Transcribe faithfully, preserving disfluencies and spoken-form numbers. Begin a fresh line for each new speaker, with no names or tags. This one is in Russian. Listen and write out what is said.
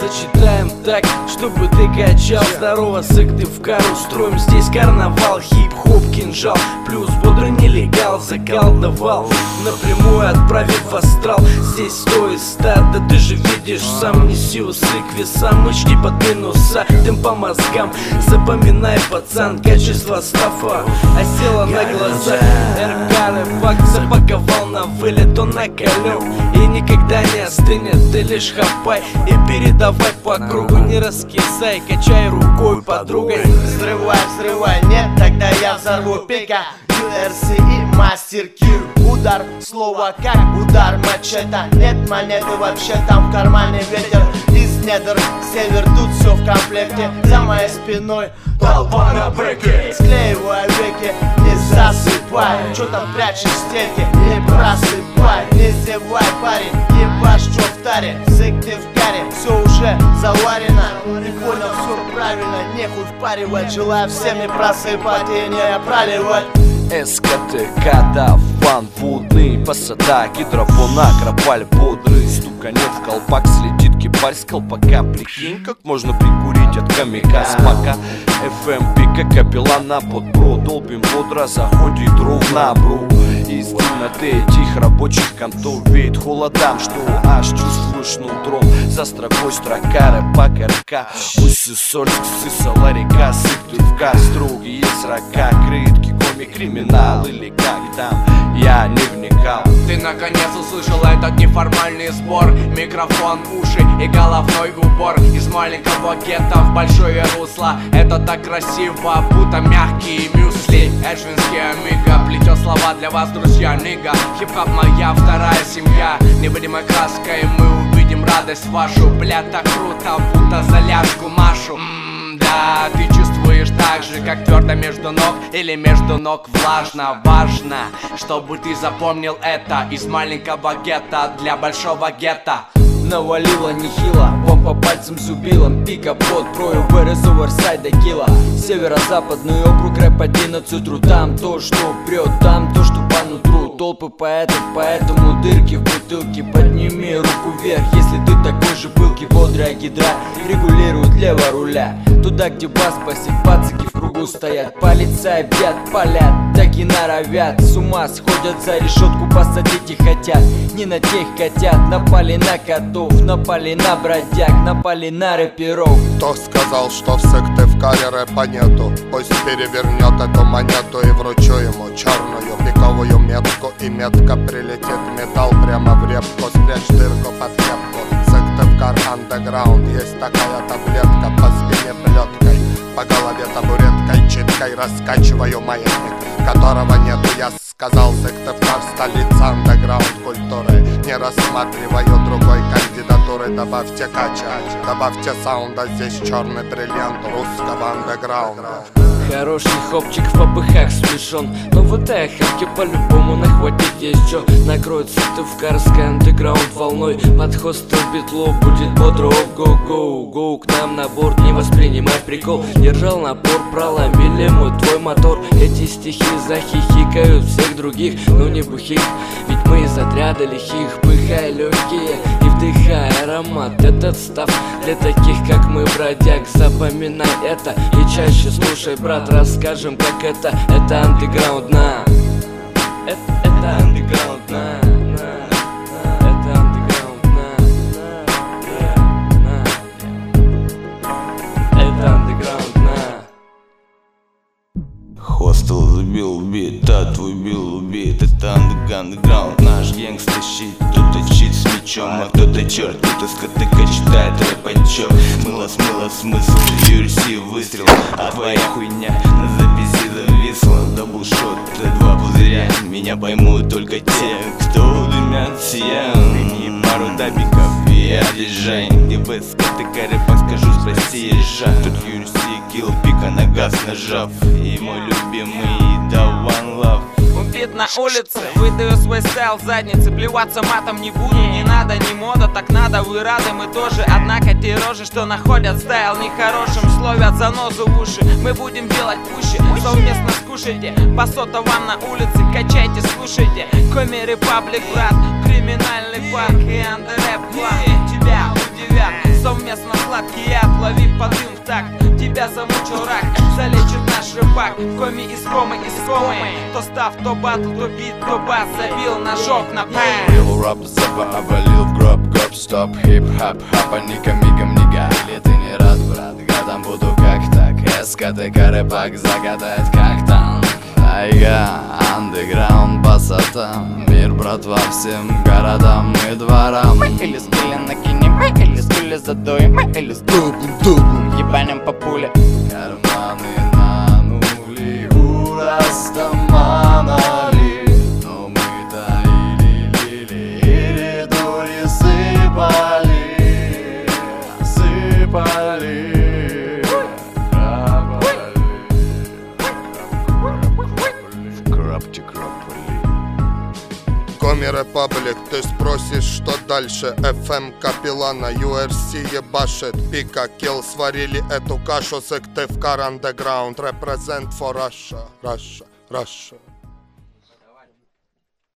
зачитаем так, чтобы ты качал. Здорово, сык, ты в кару, строим здесь карнавал. Хип-хоп, кинжал, плюс бодрый нелегал. Заколдовал, напрямую отправив в астрал. Здесь сто из ста, да ты же видишь сам. Неси усы к весам, мычки под минуса. Дым по мозгам, запоминай, пацан, качество стафа осела на глаза. РК рэпак запаковал на вылет, он накален и никогда не остынет. Ты лишь хапай и передавай по кругу. Не раскисай, качай рукой подругой.
Взрывай, взрывай, нет, тогда я взорву. Пика, ю эр си и Мастер Кью. Удар, слово как удар мачете. Нет монеты вообще, там в кармане ветер. Из недр, север, тут все в комплекте. За моей спиной толпа на бэке. Склеивай веки, не засыпай. Чё там прячешь стельки, не просыпай. Не зевай, парень, ебашь, чё в таре. Сык ты в каре, все уже заварено. Не понял, все правильно, нехуй впаривать. Желаю всем не просыпать и не проливать.
СКТК, да, ван, вудный, посада, гидропона, кропаль бодрый. Стуканет в колпак, слетит кипарь с колпака. Прикинь, как можно прикурить от камика с пока. эф эм пика, капеллана под бро. Долбим бодро, заходит ровно, бро. Из темноты этих рабочих контор веет холодам, что аж чувствуешь нутром. За строкой строка, рэпак, РК. Усы, соль, сысала река, сык, ты в газ, строгие срока, крытки, комик, криминал или как там, я не вникал.
Ты наконец услышал этот неформальный сбор. Микрофон, уши и головной убор. Из маленького гетто в большое русло. Это так красиво, будто мягкие мюсли. Эшвинский амиго плетет слова для вас, друзья, нига. Хип-хоп моя вторая семья. Невидимой краской мы увидим радость вашу. Бля, так круто, будто за ляжку Машу. Да, ты чувствуешь так же, как твердо между ног или между ног влажно. Важно, чтобы ты запомнил это. Из маленького гетто для большого гетто.
Навалило нехило, вам по пальцам зубилом. Пика под прою, ВРС оверсайда килла. Северо-западный округ, рэп одиннадцать ру. Там то, что прет, там то, что по нутру. Толпы поэтов, поэтому дырки в бутылке. Подними руку вверх, если ты такой же пылкий. Бодрая гидра регулирует лево руля. Туда, где бас басит, пацаки в кругу стоят. Полицай бьят, палят, так и норовят. С ума сходят, за решетку посадить и хотят. Не на тех котят, напали на котов. Напали на бродяг, напали на рэперов.
Кто сказал, что в Сыктывкаре рэпа нету? Пусть перевернет эту монету и вручу ему черную пиковую метку. И метка прилетит металл прямо в репку. Спрячь дырку под кепку. Сыктывкар андеграунд. Есть такая таблетка, по спине плеткой, по голове табуреткой, читкой раскачиваю маятник, которого нету. Я сказал, Сыктывкар столица андеграунд культуры. Не рассматриваю другой кандидатуры. Добавьте кача, добавьте саунда. Здесь черный бриллиант русского андеграунда.
Хороший хопчик в попыхах смешон, но в этой охапке по-любому нахватить есть чё. Накроет сыктывкарской андеграунд волной. Под хостел битло будет бодро, го-го-го. Гоу к нам на борт, не воспринимай прикол. Держал напор, проломили мы твой мотор. Эти стихи захихикают всех других, но не бухих, ведь мы из отряда лихих. Пыхай легкие и вдыхай аромат. Этот став для таких, как мы, бродяг. Запоминай это и чаще слушай, брат. Расскажем, как это, это андеграунд, на. Это, это андеграунд, на. Это андеграунд, на. Это андеграунд, на.
Хостел забил бит, а твой бил убит. Это андеграунд, наш гангста щит. Кто-то чит с мечом, а кто-то черт. Кто-то с КТК читает рэп-отчет. Смыло, смыло смысл, ю эр си выстрел. А твоя хуйня на записи зависла. Даблшот, два пузыря. Меня поймут только те, кто дымят сиян. И пару дабиков и одежаем. Где без КТК рэпа, скажу, спроси Иша. Тут ю эр си килл, пика на газ нажав. И мой любимый да one love.
Убит на улице, выдаю свой стайл в заднице. Плеваться матом не буду, не надо, не мода, так надо. Вы рады, мы тоже, однако те рожи, что находят стайл нехорошим, словят занозу в уши. Мы будем делать пуще, совместно скушайте. По сота вам на улице, качайте, слушайте. Коми Репаблик, брат, криминальный парк и андерэп клан. Тебя удивят, совместно сладкий яд, лови подым в такт. Тебя замучил рак, залечит наш рыбак. В коме из комы, из комы. То став, то батл, то бит, то бас. Забил ножок на пэм.
Пил рэп с собой, обвалил в гроб, гоп, стоп, хип-хап, хапа, ника, мига, мнига. Или ты не рад, брат, гадам буду как так. СКТК рэпак загадает как там. Айга, андеграунд, басата. Мир, братва, всем городам и дворам.
Мы или скили накинем, мы или скили задуем, мы или скили ебанем по пуле.
Карманы на нули, урастаманали. Но мы таили, лили, и дури сыпали, сыпали.
Коми Репаблик, ты спросишь, что дальше? эф эм Капилана, ю эф си ебашит. Пика, Kill сварили эту кашу. Сыктывкар Underground, represent for Russia, Russia, Russia.